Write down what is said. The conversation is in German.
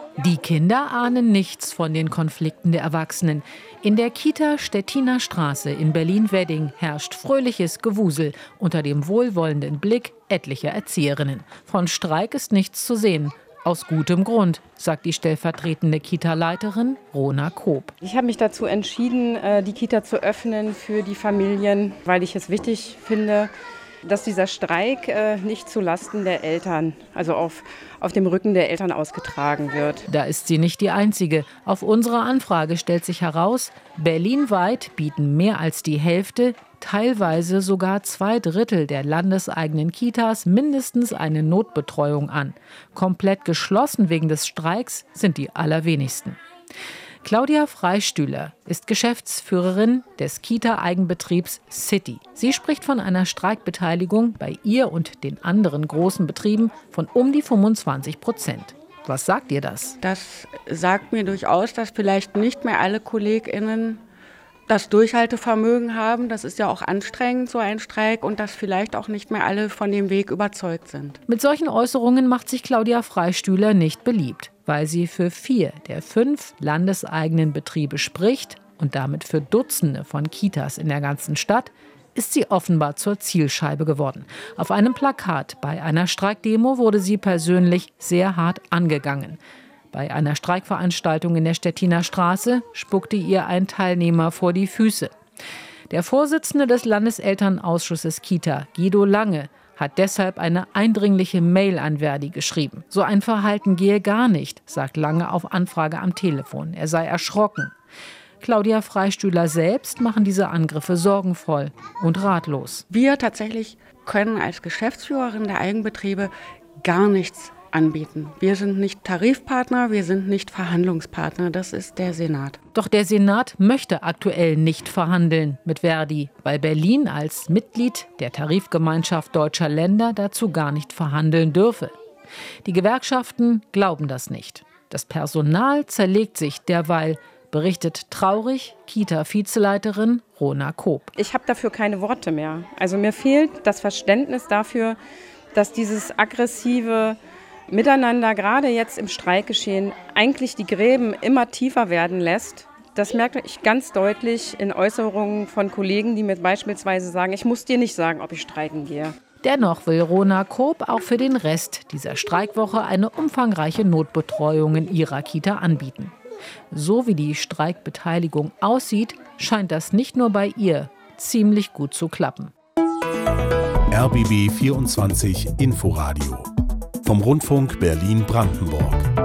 Die Kinder ahnen nichts von den Konflikten der Erwachsenen. In der Kita Stettiner Straße in Berlin-Wedding herrscht fröhliches Gewusel unter dem wohlwollenden Blick etlicher Erzieherinnen. Von Streik ist nichts zu sehen. Aus gutem Grund, sagt die stellvertretende Kita-Leiterin Rona Koop. Ich habe mich dazu entschieden, die Kita zu öffnen für die Familien, weil ich es wichtig finde, dass dieser Streik nicht zulasten der Eltern, also auf dem Rücken der Eltern ausgetragen wird. Da ist sie nicht die Einzige. Auf unsere Anfrage stellt sich heraus, berlinweit bieten mehr als die Hälfte, teilweise sogar 2/3 der landeseigenen Kitas mindestens eine Notbetreuung an. Komplett geschlossen wegen des Streiks sind die allerwenigsten. Claudia Freistühler ist Geschäftsführerin des Kita-Eigenbetriebs City. Sie spricht von einer Streikbeteiligung bei ihr und den anderen großen Betrieben von um die 25%. Was sagt ihr das? Das sagt mir durchaus, dass vielleicht nicht mehr alle KollegInnen das Durchhaltevermögen haben. Das ist ja auch anstrengend, so ein Streik, und dass vielleicht auch nicht mehr alle von dem Weg überzeugt sind. Mit solchen Äußerungen macht sich Claudia Freistühler nicht beliebt, weil sie für 4 der 5 landeseigenen Betriebe spricht und damit für Dutzende von Kitas in der ganzen Stadt, ist sie offenbar zur Zielscheibe geworden. Auf einem Plakat bei einer Streikdemo wurde sie persönlich sehr hart angegangen. Bei einer Streikveranstaltung in der Stettiner Straße spuckte ihr ein Teilnehmer vor die Füße. Der Vorsitzende des Landeselternausschusses Kita, Guido Lange, hat deshalb eine eindringliche Mail an Verdi geschrieben. So ein Verhalten gehe gar nicht, sagt Lange auf Anfrage am Telefon. Er sei erschrocken. Claudia Freistühler selbst machen diese Angriffe sorgenvoll und ratlos. Wir tatsächlich können als Geschäftsführerin der Eigenbetriebe gar nichts anbieten. Wir sind nicht Tarifpartner, wir sind nicht Verhandlungspartner, das ist der Senat. Doch der Senat möchte aktuell nicht verhandeln mit Verdi, weil Berlin als Mitglied der Tarifgemeinschaft deutscher Länder dazu gar nicht verhandeln dürfe. Die Gewerkschaften glauben das nicht. Das Personal zerlegt sich derweil, berichtet traurig Kita-Vizeleiterin Rona Koop. Ich habe dafür keine Worte mehr. Also mir fehlt das Verständnis dafür, dass dieses aggressive Miteinander, gerade jetzt im Streikgeschehen, eigentlich die Gräben immer tiefer werden lässt. Das merke ich ganz deutlich in Äußerungen von Kollegen, die mir beispielsweise sagen, ich muss dir nicht sagen, ob ich streiken gehe. Dennoch will Rona Koop auch für den Rest dieser Streikwoche eine umfangreiche Notbetreuung in ihrer Kita anbieten. So wie die Streikbeteiligung aussieht, scheint das nicht nur bei ihr ziemlich gut zu klappen. RBB 24 Inforadio vom Rundfunk Berlin-Brandenburg.